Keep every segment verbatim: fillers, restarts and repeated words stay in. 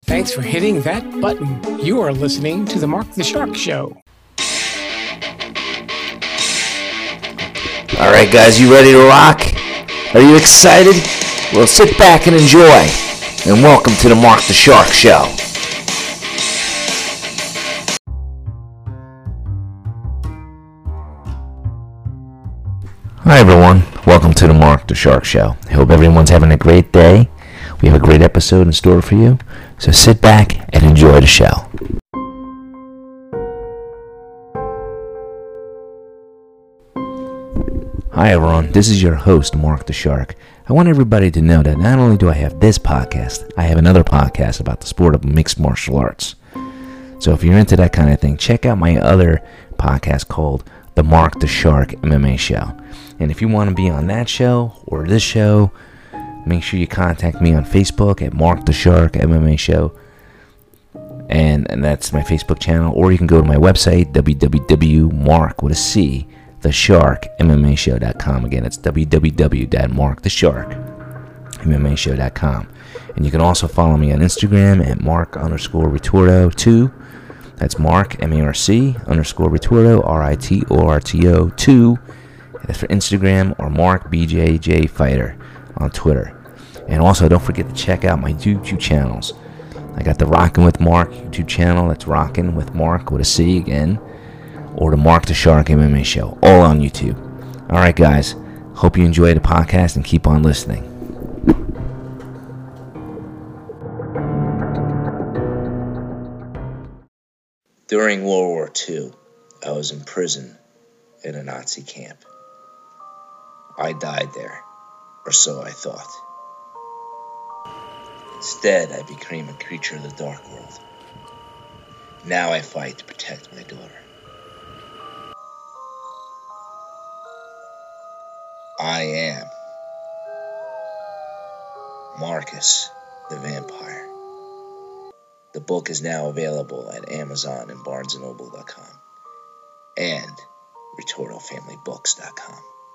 Thanks for hitting that button. You are listening to the Mark the Shark Show. All right, guys, you ready to rock? Are you excited? Well, sit back and enjoy. And welcome to the Mark the Shark Show. Hi, everyone. Welcome to the Mark the Shark Show. I hope everyone's having a great day. We have a great episode in store for you. So sit back and enjoy the show. Hi everyone, this is your host, Mark the Shark. I want everybody to know that not only do I have this podcast, I have another podcast about the sport of mixed martial arts. So if you're into that kind of thing, check out my other podcast called The Mark the Shark M M A Show. And if you want to be on that show or this show, make sure you contact me on Facebook at Mark the Shark M M A Show. And, and that's my Facebook channel. Or you can go to my website, w w w dot mark with a C, the shark M M A show dot com. Again, it's w w w dot mark the shark M M A show dot com. And you can also follow me on Instagram at Mark underscore Ritorto two. That's Mark, M A R C, underscore Ritorto, R I T O R T O two. That's for Instagram, or Mark B J J Fighter on Twitter. And also, don't forget to check out my YouTube channels. I got the Rockin' with Mark YouTube channel. That's Rockin' with Mark with a C again. Or the Mark the Shark M M A Show, all on YouTube. All right, guys. Hope you enjoy the podcast and keep on listening. During World War Two, I was in prison in a Nazi camp. I died there, or so I thought. Instead, I became a creature of the dark world. Now I fight to protect my daughter. I am Marcus the Vampire. The book is now available at Amazon and barnes and noble dot com and Ritorto Family Books dot com.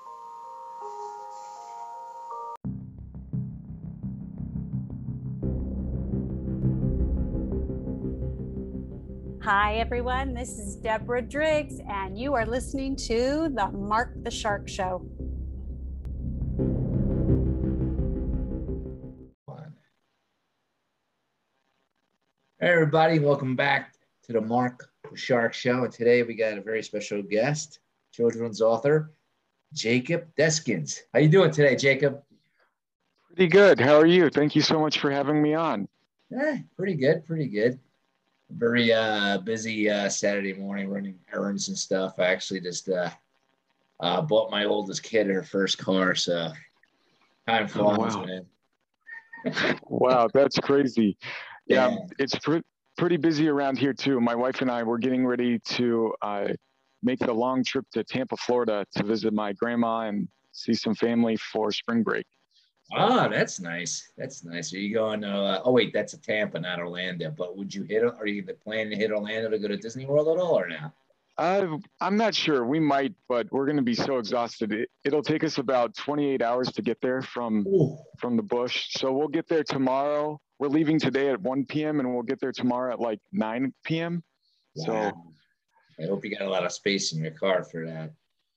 Hi everyone, this is Deborah Driggs and you are listening to the Mark the Shark Show. Hey everybody, welcome back to the Mark the Shark Show. And today we got a very special guest, children's author, Jacob Deskins. How you doing today, Jacob? Pretty good. How are you? Thank you so much for having me on. Eh, pretty good, pretty good. Very uh, busy uh, Saturday morning running errands and stuff. I actually just uh, uh, bought my oldest kid her first car, so time flies, oh, wow. man. Wow, that's crazy. Yeah, Yeah. it's pre- pretty busy around here too. My wife and I were getting ready to uh, make the long trip to Tampa, Florida to visit my grandma and see some family for spring break. Ah, that's nice. That's nice. Are you going to, uh, oh wait, that's a Tampa, not Orlando, but would you hit, are you planning to hit Orlando to go to Disney World at all or now? Uh, I'm not sure. We might, but we're going to be so exhausted. It, it'll take us about twenty-eight hours to get there from, Ooh. from the bush. So we'll get there tomorrow. We're leaving today at one p.m. and we'll get there tomorrow at like nine p.m. Wow. So I hope you got a lot of space in your car for that.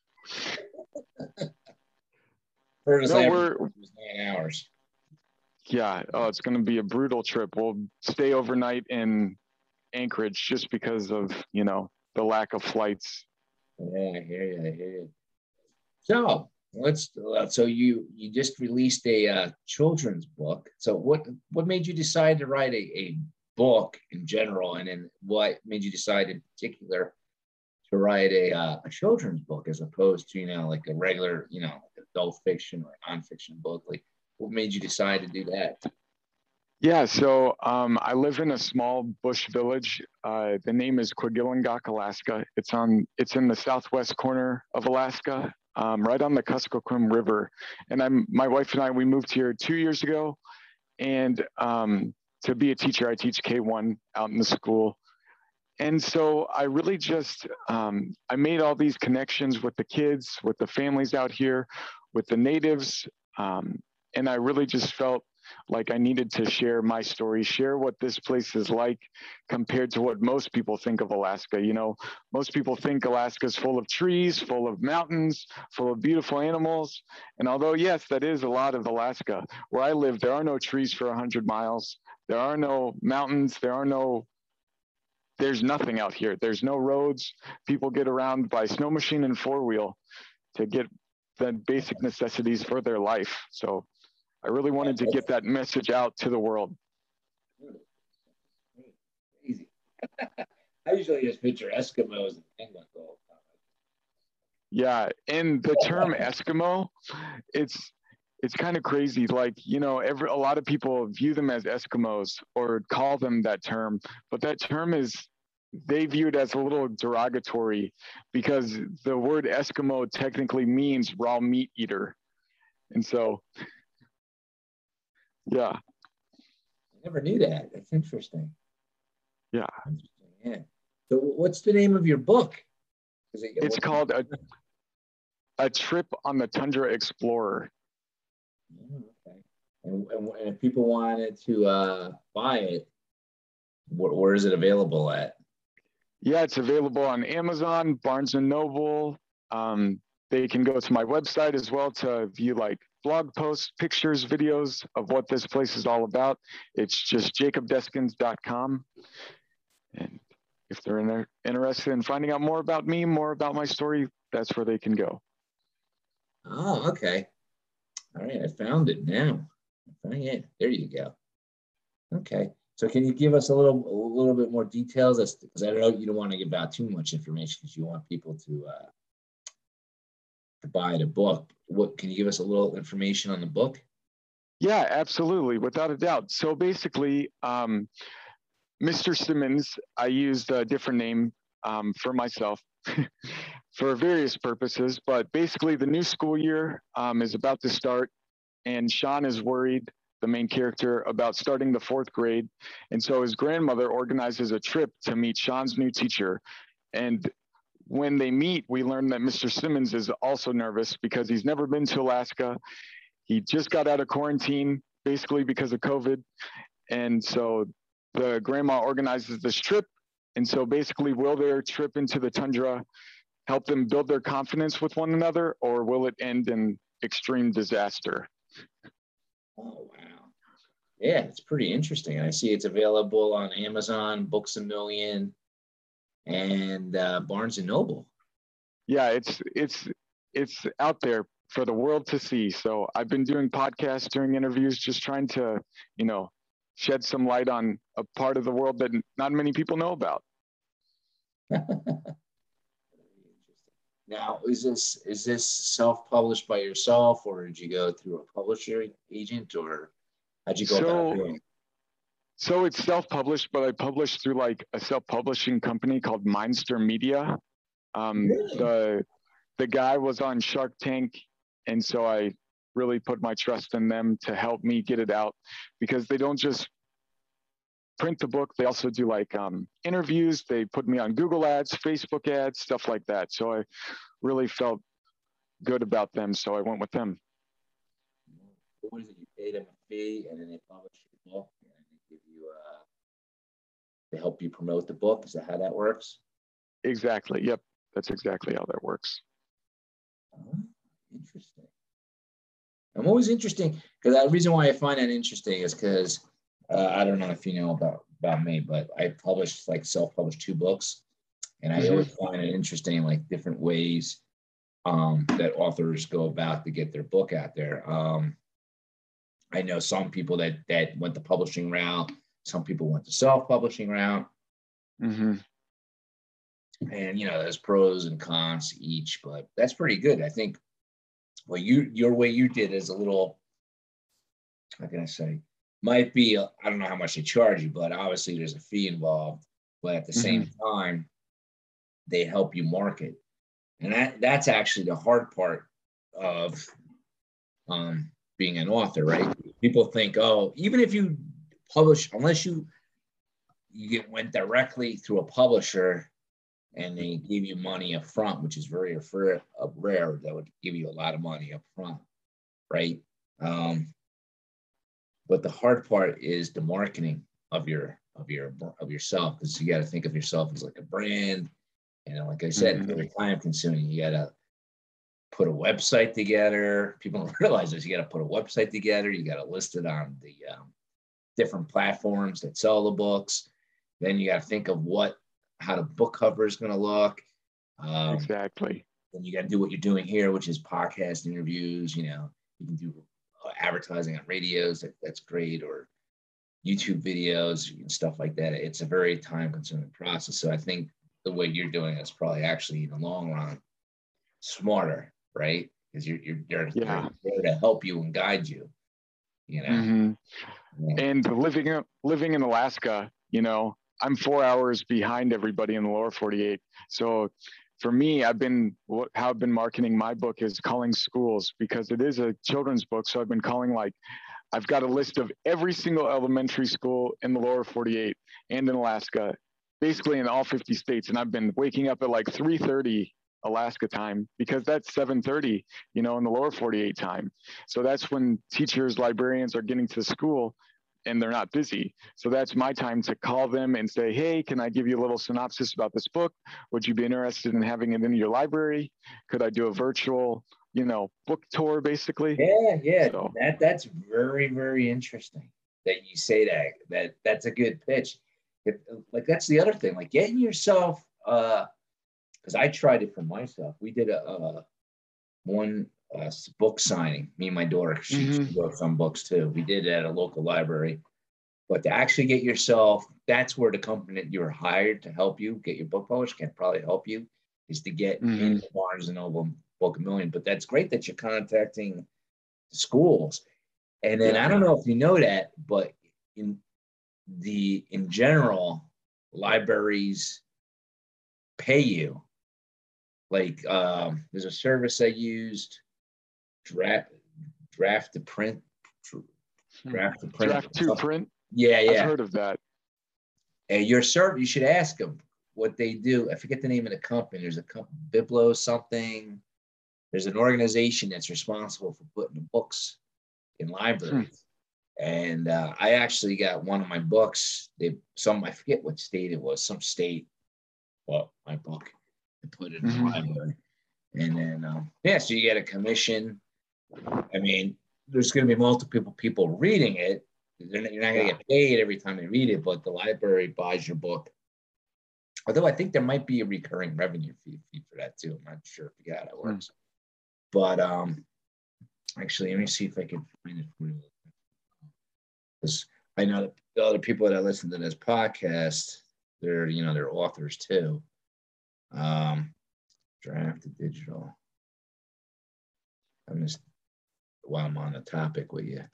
First no, we're nine hours. Yeah, oh, it's going to be a brutal trip. We'll stay overnight in Anchorage just because of, you know, the lack of flights. Yeah, I hear you. I hear you. So let's. Uh, so you you just released a uh, children's book. So what what made you decide to write a, a book in general, and then what made you decide in particular to write a uh, a children's book as opposed to, you know, like a regular, you know, adult fiction or nonfiction book? Like, what made you decide to do that? Yeah, so um, I live in a small bush village. Uh, the name is Kwagilungok, Alaska. It's on. It's in the southwest corner of Alaska, um, right on the Kuskokwim River. And I'm my wife and I. We moved here two years ago, and um, to be a teacher, I teach K one out in the school. And so I really just um, I made all these connections with the kids, with the families out here, with the natives, um, and I really just felt like I needed to share my story, share what this place is like compared to what most people think of Alaska. You know, most people think Alaska is full of trees, full of mountains, full of beautiful animals. And although, yes, that is a lot of Alaska, where I live, there are no trees for one hundred miles. There are no mountains. There are no, there's nothing out here. There's no roads. People get around by snow machine and four wheel to get the basic necessities for their life. So I really wanted to get that message out to the world. Easy. I usually just picture Eskimos and penguins all the time. Yeah, and the term Eskimo, it's it's kind of crazy. Like, you know, every a lot of people view them as Eskimos or call them that term, but that term is, they view it as a little derogatory because the word Eskimo technically means raw meat eater. And so, yeah. I never knew that. That's interesting. Yeah. Interesting. Yeah. So what's the name of your book? Is it, it's called a, a Trip on the Tundra Explorer. Oh, okay. And, and, and if people wanted to uh, buy it, where, where is it available at? Yeah, it's available on Amazon, Barnes and Noble. Um, they can go to my website as well to view like blog posts, pictures, videos of what this place is all about. It's just jacob deskins dot com. And if they're in there, interested in finding out more about me, more about my story, that's where they can go. Oh, okay. All right, I found it now. I found it. There you go. Okay. So can you give us a little a little bit more details? Because I know you don't want to give out too much information because you want people to uh, to buy the book. What can you give us a little information on the book? Yeah, absolutely, without a doubt. So basically, um, Mister Simmons, I used a different name um, for myself for various purposes, but basically the new school year um, is about to start, and Sean is worried, the main character, about starting the fourth grade. And so his grandmother organizes a trip to meet Sean's new teacher. And when they meet, we learn that Mister Simmons is also nervous because he's never been to Alaska. He just got out of quarantine, basically because of COVID. And so the grandma organizes this trip. And so basically, will their trip into the tundra help them build their confidence with one another, or will it end in extreme disaster? Oh, wow. Yeah, it's pretty interesting. I see it's available on Amazon, Books A Million, and uh, Barnes and Noble. Yeah, it's it's it's out there for the world to see. So I've been doing podcasts, doing interviews, just trying to, you know, shed some light on a part of the world that not many people know about. Now, is this is this self-published by yourself, or did you go through a publisher agent, or how'd you go so, about doing it? So it's self-published, but I published through like a self-publishing company called Mindster Media. Um, Really? The the guy was on Shark Tank, and so I really put my trust in them to help me get it out, because they don't just print the book, they also do like um, interviews. They put me on Google ads, Facebook ads, stuff like that. So I really felt good about them, so I went with them. What is it? You pay them a fee, and then they publish your book, and they give you uh, they help you promote the book. Is that how that works? Exactly. Yep. That's exactly how that works. Oh, interesting. I'm always interesting because the reason why I find that interesting is because uh, I don't know if you know about, about me, but I published like self-published two books, and I mm-hmm. always find it interesting, like different ways um, that authors go about to get their book out there. Um, I know some people that that went the publishing route, some people went the self-publishing route. Mm-hmm. And, you know, there's pros and cons to each, but that's pretty good. I think, well, you, your way you did is a little, how can I say, might be, a, I don't know how much they charge you, but obviously there's a fee involved, but at the mm-hmm. same time, they help you market. And that that's actually the hard part of um, being an author, right? People think, oh, even if you publish, unless you, you get, went directly through a publisher, and they give you money up front, which is very rare, rare that would give you a lot of money up front, right? Um, but the hard part is the marketing of your of your of yourself, because you got to think of yourself as like a brand. And like I said, Mm-hmm. very time consuming. You got to put a website together. People don't realize this. You got to put a website together. You got to list it on the um, different platforms that sell the books. Then you got to think of what, how the book cover is going to look. Um, Exactly. Then you got to do what you're doing here, which is podcast interviews. You know, you can do uh, advertising on radios. That, that's great. Or YouTube videos and stuff like that. It's a very time consuming process. So I think the way you're doing it is probably actually in the long run smarter, right? Because you're you're there, Yeah. there to help you and guide you, you know. Mm-hmm. Yeah. And living living in Alaska, you know, I'm four hours behind everybody in the lower forty-eight. So for me, I've been how I've been marketing my book is calling schools, because it is a children's book. So I've been calling, like, I've got a list of every single elementary school in the lower forty-eight and in Alaska, basically in all fifty states. And I've been waking up at like three thirty Alaska time, because that's seven thirty, you know, in the lower forty-eight time. So that's when teachers, librarians are getting to school and they're not busy. So that's my time to call them and say, hey, can I give you a little synopsis about this book? Would you be interested in having it in your library? Could I do a virtual, you know, book tour, basically? Yeah, yeah. So. That that's very, very interesting that you say that. That that's a good pitch. It, like that's the other thing, like getting yourself uh because I tried it for myself. We did a, a one uh, book signing. Me and my daughter, she, Mm-hmm. she wrote some books too. We did it at a local library. But to actually get yourself, that's where the company that you're hired to help you get your book published can probably help you, is to get Mm-hmm. into Barnes and Noble Book a Million. But that's great that you're contacting schools. And then Yeah. I don't know if you know that, but in the in general, libraries pay you. Like um, there's a service I used, draft draft to print, draft to print, Draft to print. Yeah, yeah. I've heard of that. And your server, you should ask them what they do. I forget the name of the company. There's a company, Biblo something. There's an organization that's responsible for putting the books in libraries. Hmm. And uh, I actually got one of my books. They some I forget what state it was. Some state bought my book and put it in mm-hmm. the library. And then um, yeah, so you get a commission. I mean, there's going to be multiple people reading it. They're not, you're not going to get paid every time they read it, but the library buys your book. Although I think there might be a recurring revenue fee, fee for that too. I'm not sure if you got how that works. Mm. But um, actually, let me see if I can find it for you. Because I know that the other people that listen to this podcast, they're you know they're authors too. Um, Draft to digital. I'm just while I'm on the topic with you.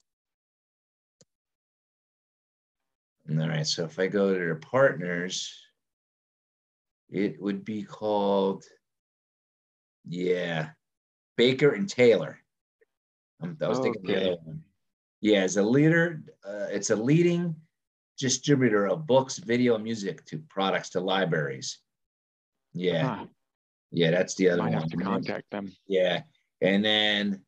All right, so if I go to their partners, it would be called, yeah, Baker and Taylor. I'm, I was thinking okay. the other one. Yeah, it's a leader. Uh, it's a leading distributor of books, video, and music to products to libraries. Yeah, huh. yeah, that's the other Might one. Have to contact them. Yeah, and then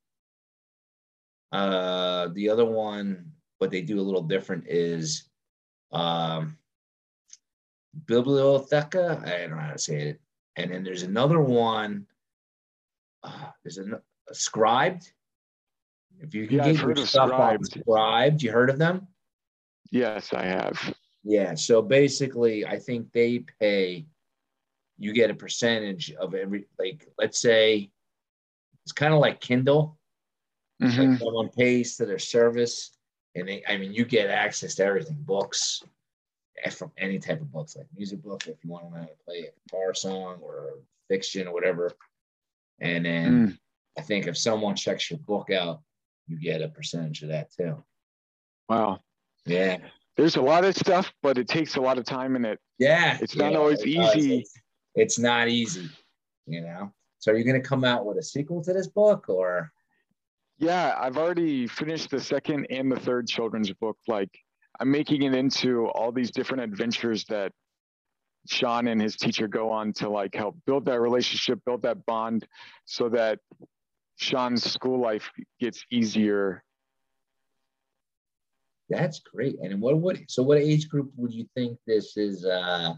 uh, the other one, what they do a little different is. Um, Bibliotheca, I don't know how to say it. And then there's another one. Uh, there's a, a Scribed. If you can yeah, get I've heard your of stuff Scribed. on Scribed, you heard of them? Yes, I have. Yeah. So basically, I think they pay. You get a percentage of every. Like, let's say, it's kind of like Kindle. Mm-hmm. Like someone pays to their service. And they, I mean, you get access to everything, books, from any type of books, like music books, if you want to learn how to play a guitar song or fiction or whatever. And then mm. I think if someone checks your book out, you get a percentage of that too. Wow. Yeah. There's a lot of stuff, but it takes a lot of time in it. Yeah. It's yeah, not always it easy. It's, it's not easy, you know? So are you going to come out with a sequel to this book or? Yeah, I've already finished the second and the third children's book. Like, I'm making it into all these different adventures that Sean and his teacher go on to like help build that relationship, build that bond, so that Sean's school life gets easier That's great. And what what so what age group would you think this is uh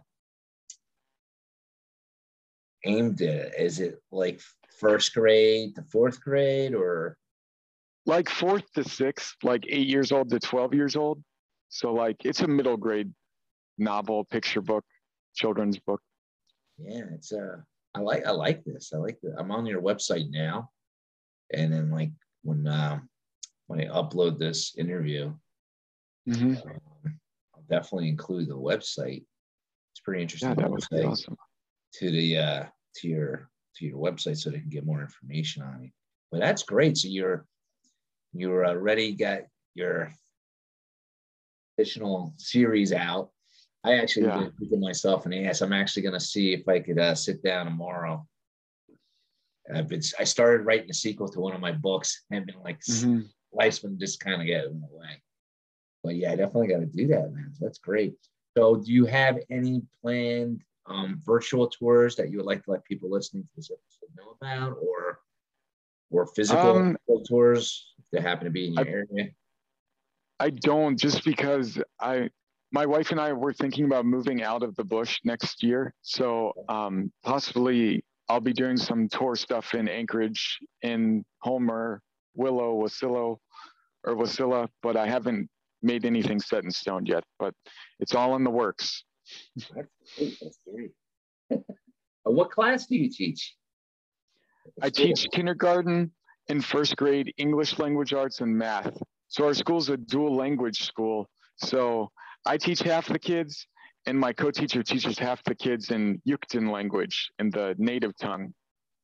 aimed at? Is it like first grade to fourth grade or Like fourth to sixth, like eight years old to twelve years old. So like it's a middle grade novel, picture book, children's book. yeah, it's uh I like I like this. I like that. I'm on your website now. And then like when um when I upload this interview, Mm-hmm. um, I'll definitely include the website. It's pretty interesting Yeah, that would be website awesome. to the uh to your to your website so they can get more information on it. But that's great. So you're you're already got your additional series out. I actually Yeah. did think of myself an ass. I'm actually going to see if I could uh, sit down tomorrow. I've been, I started writing a sequel to one of my books and been like, Mm-hmm. life's been just kind of getting in the way. But yeah, I definitely got to do that, man. So that's great. So do you have any planned um, virtual tours that you would like to let people listening to this episode know about, or or physical Um, tours if they happen to be in your I, area? I don't, just because I, my wife and I were thinking about moving out of the bush next year. So um, possibly I'll be doing some tour stuff in Anchorage, in Homer, Willow, Wasilla, or Wasilla, but I haven't made anything set in stone yet, but it's all in the works. That's great. That's great. Uh, what class do you teach? I teach kindergarten and first grade English language arts and math. So our school's a dual language school. So I teach half the kids and my co-teacher teaches half the kids in Yucatan language, in the native tongue.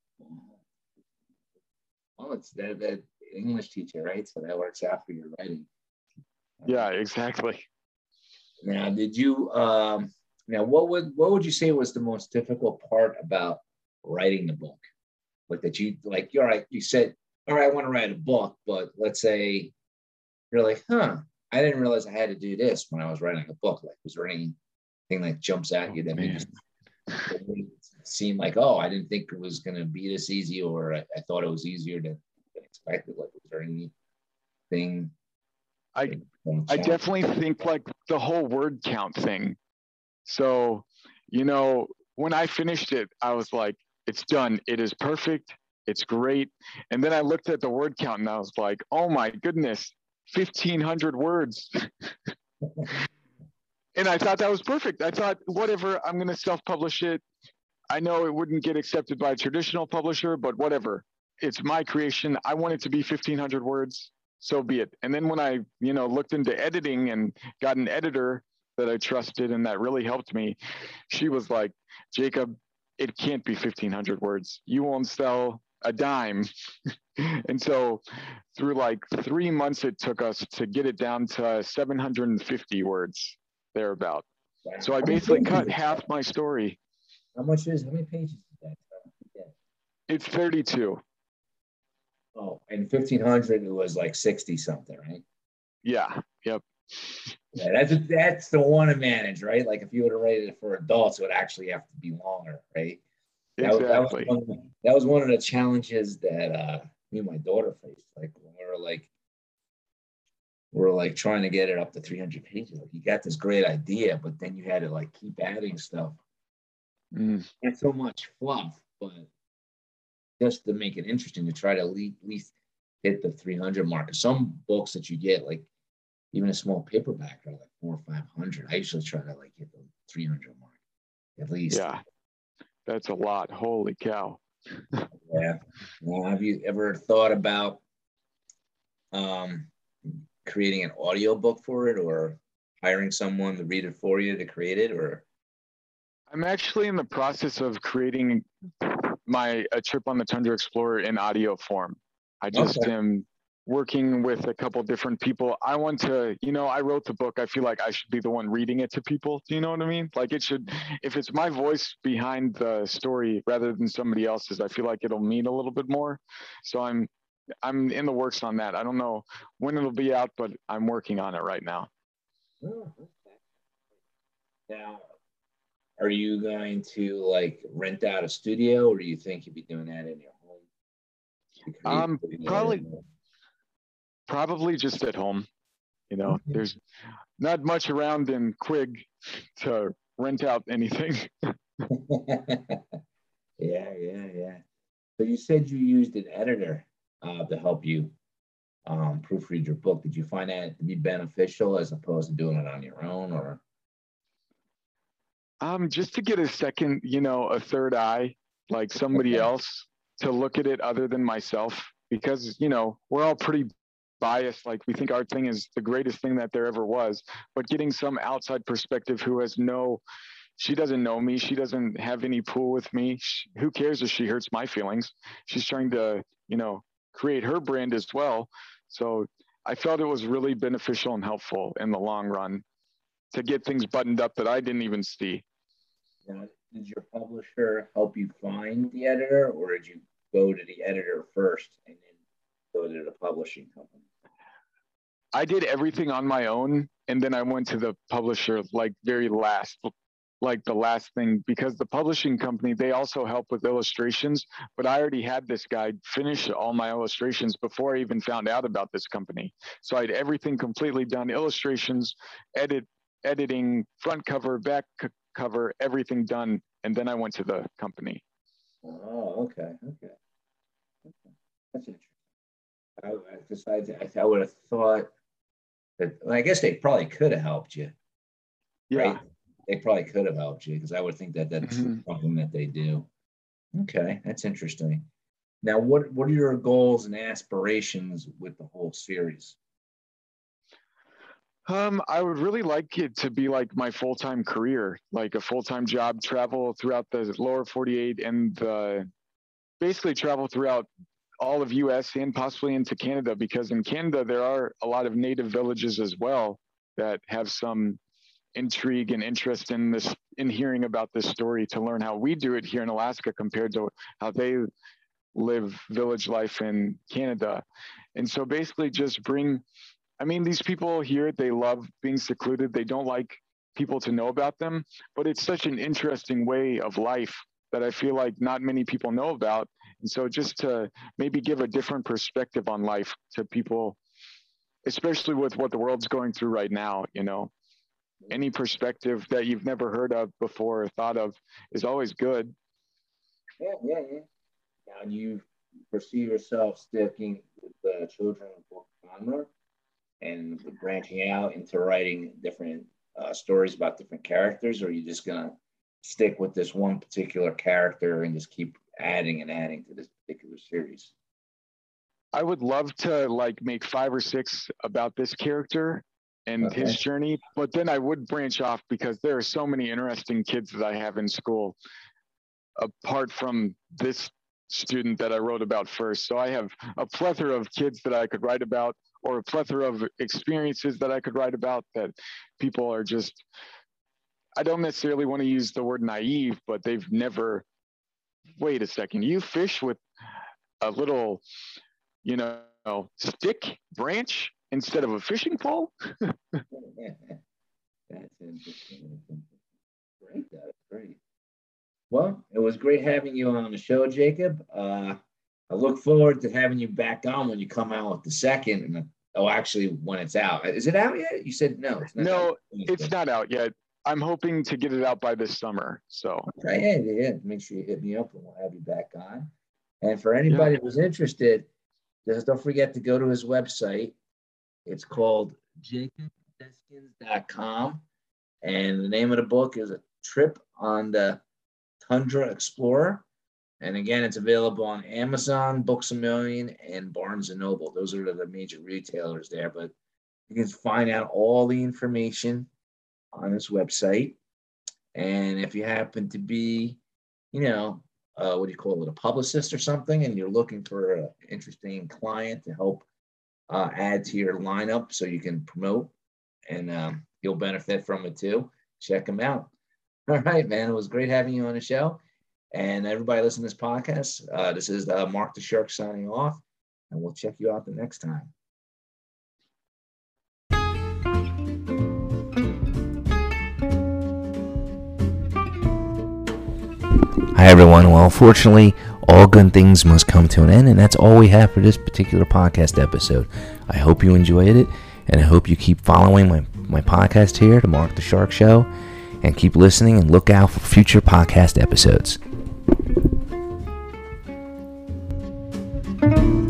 Oh, it's that, that English teacher, right? So that works out for your writing. Yeah, exactly. Now, did you um now what would what would you say was the most difficult part about writing the book? Like that you like you're right, you said, all right, I want to write a book, but let's say you're like, huh, I didn't realize I had to do this when I was writing a book. Like, was there anything that jumps at you that Oh, made you seem like, oh, I didn't think it was gonna be this easy, or I, I thought it was easier than, than expected? Like, was there anything? I I definitely think like the whole word count thing. So, you know, when I finished it, I was like, it's done. It is perfect. It's great. And then I looked at the word count and I was like, oh my goodness, fifteen hundred words. And I thought that was perfect. I thought, whatever, I'm going to self-publish it. I know it wouldn't get accepted by a traditional publisher, but whatever. It's my creation. I want it to be fifteen hundred words. So be it. And then when I, you know, looked into editing and got an editor that I trusted and that really helped me, she was like, Jacob, it can't be fifteen hundred words. You won't sell a dime. And so through like three months, it took us to get it down to seven hundred fifty words, thereabout. So I basically cut half my story. How much is, how many pages is that? Yeah. It's thirty-two. Oh, and fifteen hundred, it was like sixty something, right? Yeah. Yep. Yeah, that's that's the one to manage, right? Like if you were to write it for adults, it would actually have to be longer, right? That, Exactly. that, was one, that was one of the challenges that uh, me and my daughter faced. Like when we were like, we were like trying to get it up to three hundred pages. Like you got this great idea, but then you had to like keep adding stuff. Mm. Not so much fluff, but just to make it interesting to try to at least hit the three hundred mark. Some books that you get, like even a small paperback, are like four or five hundred. I usually try to like hit the three hundred mark at least. Yeah, that's a lot. Holy cow. Yeah. Well, have you ever thought about um, creating an audio book for it, or hiring someone to read it for you to create it? Or I'm actually in the process of creating my A Trip on the Tundra Explorer in audio form. I just Okay. am working with a couple different people. I want to, you know, I wrote the book. I feel like I should be the one reading it to people. Do you know what I mean? Like it should, if it's my voice behind the story rather than somebody else's, I feel like it'll mean a little bit more. So I'm, I'm in the works on that. I don't know when it'll be out, but I'm working on it right now. Oh, okay. Now, are you going to like rent out a studio, or do you think you'd be doing that in your home? Um, probably, probably just at home. You know, there's not much around in Quig to rent out anything. Yeah, yeah, yeah. So you said you used an editor uh, to help you um, proofread your book. Did you find that to be beneficial as opposed to doing it on your own, or? Um, just to get a second, you know, a third eye, like somebody Okay. else to look at it other than myself, because, you know, we're all pretty biased. Like we think our thing is the greatest thing that there ever was, but getting some outside perspective who has no, she doesn't know me. She doesn't have any pool with me. She, who cares if she hurts my feelings? She's trying to, you know, create her brand as well. So I felt it was really beneficial and helpful in the long run to get things buttoned up that I didn't even see. Now, did your publisher help you find the editor, or did you go to the editor first and then go to the publishing company? I did everything on my own, and then I went to the publisher like very last, like the last thing, because the publishing company, they also help with illustrations, but I already had this guy finish all my illustrations before I even found out about this company. So I had everything completely done, illustrations, edit, editing, front cover, back c- cover, everything done, and then I went to the company. Oh, okay, okay. Okay. That's interesting. I, I decided, I, I would have thought that, well, I guess they probably could have helped you, Yeah. right? They probably could have helped you, because I would think that that's Mhm. something that they do. Okay, that's interesting. Now, what what are your goals and aspirations with the whole series? Um, I would really like it to be like my full-time career, like a full-time job, travel throughout the lower forty-eight and uh, basically travel throughout all of U S and possibly into Canada, because in Canada, there are a lot of native villages as well that have some intrigue and interest in this, in hearing about this story, to learn how we do it here in Alaska compared to how they live village life in Canada. And so basically just bring, I mean, these people here, they love being secluded. They don't like people to know about them, but it's such an interesting way of life that I feel like not many people know about. And so just to maybe give a different perspective on life to people, especially with what the world's going through right now, you know, any perspective that you've never heard of before or thought of is always good. Yeah, yeah, yeah. Now, you foresee yourself sticking with the children's book genre and branching out into writing different uh, stories about different characters, or are you just gonna stick with this one particular character and just keep adding and adding to this particular series? I would love to like make five or six about this character and Okay. his journey, but then I would branch off because there are so many interesting kids that I have in school, apart from this student that I wrote about first. So I have a plethora of kids that I could write about, or a plethora of experiences that I could write about that people are just, I don't necessarily want to use the word naive, but they've never, wait a second, you fish with a little, you know, stick branch instead of a fishing pole? That's interesting. Great, that's great. Well, it was great having you on the show, Jacob. Uh, I look forward to having you back on when you come out with the second. And oh, actually, when it's out. Is it out yet? You said no. It's not No, out. it's not out yet. I'm hoping to get it out by this summer. So Okay, yeah, yeah. Make sure you hit me up and we'll have you back on. And for anybody Yeah. who's interested, just don't forget to go to his website. It's called jacob deskins dot com. And the name of the book is A Trip on the Tundra Explorer. And again, it's available on Amazon, Books A Million, and Barnes and Noble. Those are the major retailers there. But you can find out all the information on his website. And if you happen to be, you know, uh, what do you call it, a publicist or something, and you're looking for an interesting client to help uh, add to your lineup so you can promote and um, you'll benefit from it too, check him out. All right, man. It was great having you on the show. And everybody listen to this podcast. Uh, this is uh, Mark the Shark signing off, and we'll check you out the next time. Hi everyone. Well, unfortunately, all good things must come to an end, and that's all we have for this particular podcast episode. I hope you enjoyed it, And I hope you keep following my, my podcast here, The Mark the Shark Show, and keep listening and look out for future podcast episodes.